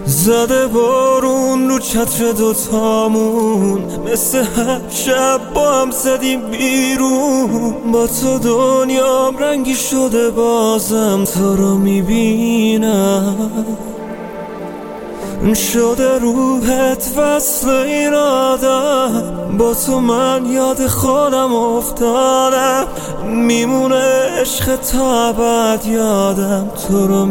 زده بارون رو چتر دوتامون، مثل هر شب با هم زدیم بیرون. با تو دنیام رنگی شده، بازم تو رو میبینم. شده روحت وصل این آدم، با تو من یاد خودم افتادم. میمونه عشق تا ابد یادم، تو رو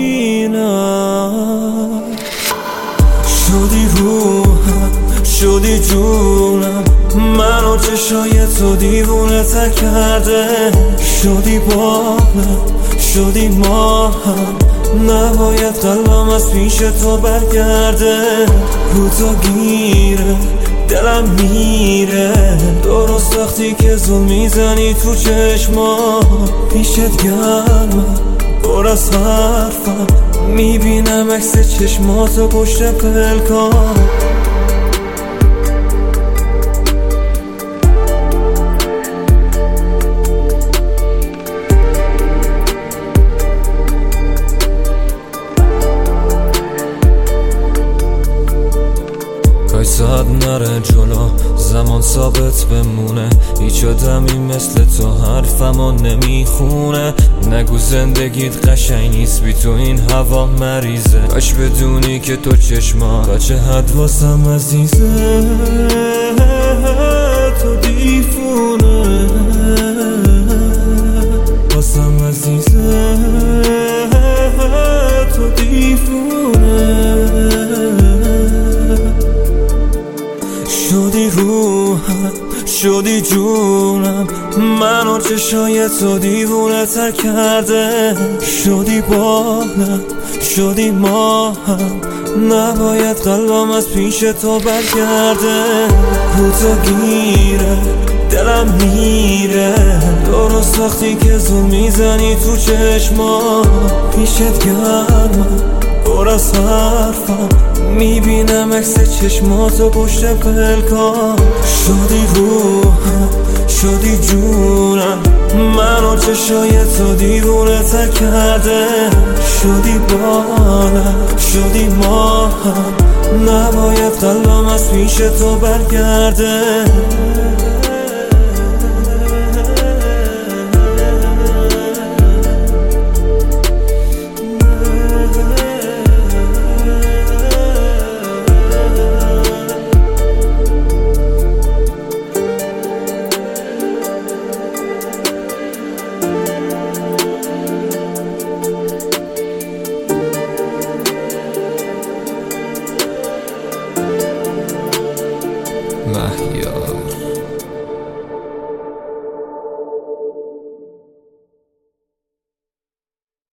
میبینم. شدی روحم، شدی جونم، منو چشای تو دیوونه تر کرده. شدی بالم، شدی ماهم، نباید قلبم از پیش تو برگرده. رو تو گیره دلم میره، درست وقتی که زل میزنی تو چشما. پیشت گرمم پر از حرفم، میبینم عکس چشماتو پشت پلکام. ساعت نره جلو، زمان ثابت بمونه. هیچ آدمی مثل تو حرفمو نمیخونه. نگو زندگیت قشنگ نیست بی تو، این هوا مریضه. کاش بدونی که تو چشما بچه حدواسم عزیزه. تو دیفونه واسم عزیزه، تو دیفونه. شدی روحم، شدی جونم، منو چشای تو دیوونه تر کرده. شدی بالم، شدی ماهم، نباید قلبم از پیش تو برگرده. رو تو گیره دلم میره، درست وقتی که زل میزنی تو چشما. پیشت گرمم پر از حرفم، میبینم عکس چشماتو پشت پلکام. شدی روحم، شدی جونم، منو چشای تو دیوونه تر کرده. شدی بالم، شدی ماهم، نباید قلبم از پیش تو برگرده. محیا